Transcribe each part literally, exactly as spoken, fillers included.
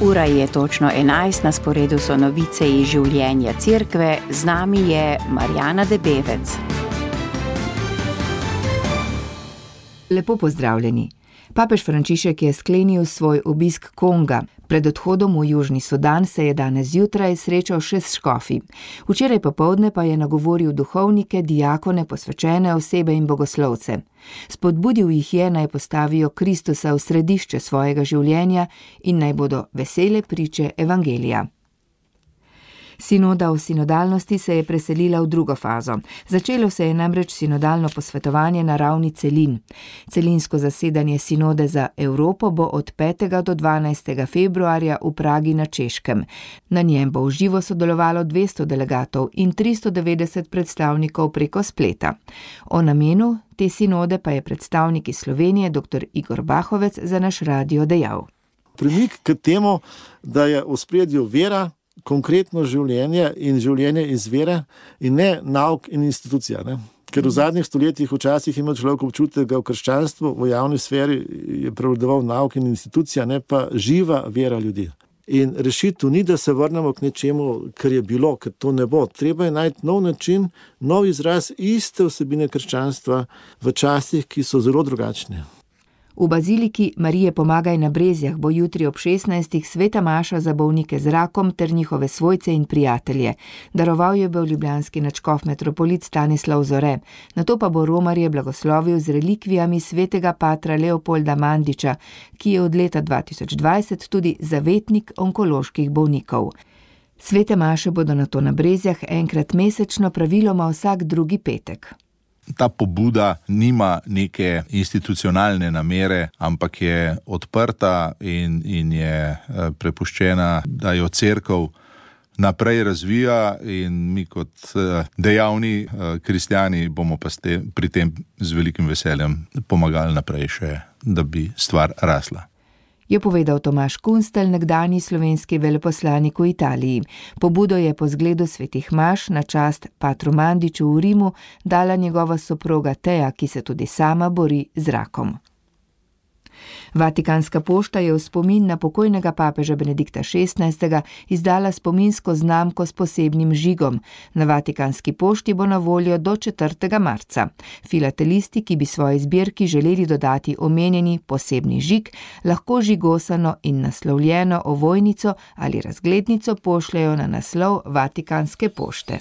Ura je točno enajst, na sporedu so novice iz življenja cerkve, z nami je Marjana Debevec. Lepo pozdravljeni. Papež Frančišek je sklenil svoj obisk Konga. Pred odhodom v Južni Sudan se je danes zjutraj srečal še s škofi. Včeraj popoldne pa je nagovoril duhovnike, diakone, posvečene osebe in bogoslovce. Spodbudil jih je, naj postavijo Kristusa v središče svojega življenja in naj bodo vesele priče evangelija. Sinoda o sinodalnosti se je preselila v drugo fazo. Začelo se je namreč sinodalno posvetovanje na ravni celin. Celinsko zasedanje sinode za Evropo bo od petega do dvanajstega februarja v Pragi na Češkem. Na njem bo v živo sodelovalo dvesto delegatov in tristo devetdeset predstavnikov preko spleta. O namenu te sinode pa je predstavnik iz Slovenije dr. Igor Bahovec za naš radio dejal. Premik k temu, da je v ospredju vera, konkretno življenje in življenje iz vere in ne nauk in institucija. Ne? Ker v zadnjih stoletjih včasih ima človek občutek, da v krščanstvu, v javni sferi je prevladoval nauk in institucija, ne pa živa vera ljudi. In rešitev ni, da se vrnemo k nečemu, kar je bilo, ker to ne bo. Treba je najti nov način, nov izraz iste vsebine krščanstva v časih, ki so zelo drugačni. V baziliki Marije Pomagaj na Brezjah bo jutri ob šestnajstih sveta maša za bolnike z rakom ter njihove svojce in prijatelje. Daroval jo bo ljubljanski nadškof metropolit Stanislav Zore. Nato pa bo romarje blagoslovil z relikvijami svetega patra Leopolda Mandiča, ki je od leta dva tisoč dvajset tudi zavetnik onkoloških bolnikov. Svete maše bodo nato na Brezjah enkrat mesečno, praviloma vsak drugi petek. Ta pobuda nima neke institucionalne namere, ampak je odprta in, in je prepuščena, da jo cerkev naprej razvija in mi kot dejavni kristjani bomo pa ste, pri tem z velikim veseljem pomagali naprej še, da bi stvar rasla. Je povedal Tomaž Kunstelj, nekdanji slovenski veleposlanik v Italiji. Pobudo je po zgledu svetih maš na čast patru Mandiču v Rimu dala njegova soproga Teja, ki se tudi sama bori z rakom. Vatikanska pošta je v spomin na pokojnega papeža Benedikta šestnajstega izdala spominsko znamko s posebnim žigom. Na Vatikanski pošti bo na voljo do četrtega marca. Filatelisti, ki bi svoji zbirki želeli dodati omenjeni posebni žig, lahko žigosano in naslovljeno ovojnico ali razglednico pošljajo na naslov Vatikanske pošte.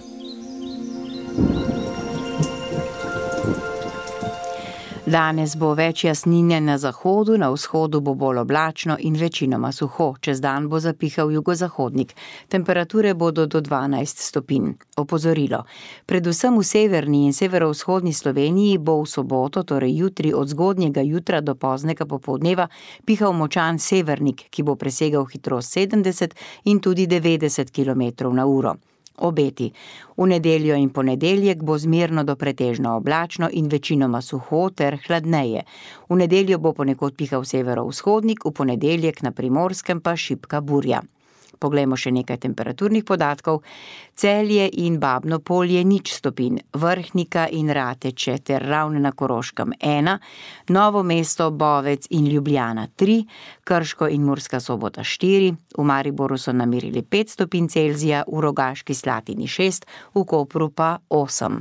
Danes bo več jasnine na zahodu, na vzhodu bo bolj oblačno in večinoma suho. Čez dan bo zapihal jugozahodnik. Temperature bodo do dvanajst stopinj. Opozorilo. Predvsem v severni in severovzhodni Sloveniji bo v soboto, torej jutri od zgodnjega jutra do poznega popoldneva, pihal močan severnik, ki bo presegal hitrost sedemdeset in tudi devetdeset kilometrov na uro. Obeti. V nedeljo in ponedeljek bo zmerno do pretežno oblačno in večinoma suho ter hladneje. V nedeljo bo ponekod pihal severovzhodnik, v ponedeljek na Primorskem pa šibka burja. Poglejmo še nekaj temperaturnih podatkov. Celje in Babno Polje nič stopinj, Vrhnika in Rateče ter Ravne na Koroškem ena, Novo mesto, Bovec in Ljubljana tri, Krško in Murska Sobota štiri, v Mariboru so namerili pet stopinj Celzija, v Rogaški Slatini šest, v Kopru pa osem.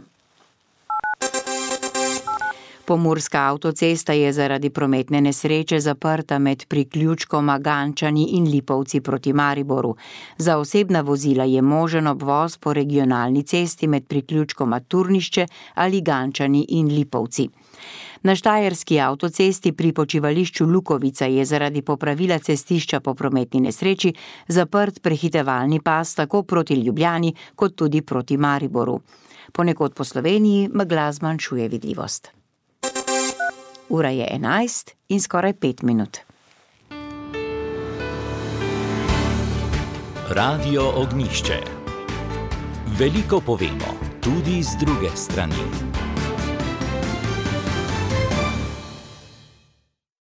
Pomurska avtocesta je zaradi prometne nesreče zaprta med priključkoma Gančani in Lipovci proti Mariboru. Za osebna vozila je možen obvoz po regionalni cesti med priključkoma Turnišče ali Gančani in Lipovci. Na štajerski avtocesti pri počivališču Lukovica je zaradi popravila cestišča po prometni nesreči zaprt prehitevalni pas tako proti Ljubljani kot tudi proti Mariboru. Ponekod po Sloveniji megla zmanjšuje vidljivost. Ura je enajst in skoraj pet minut. Radio Ognjišče. Veliko povemo, tudi z druge strani.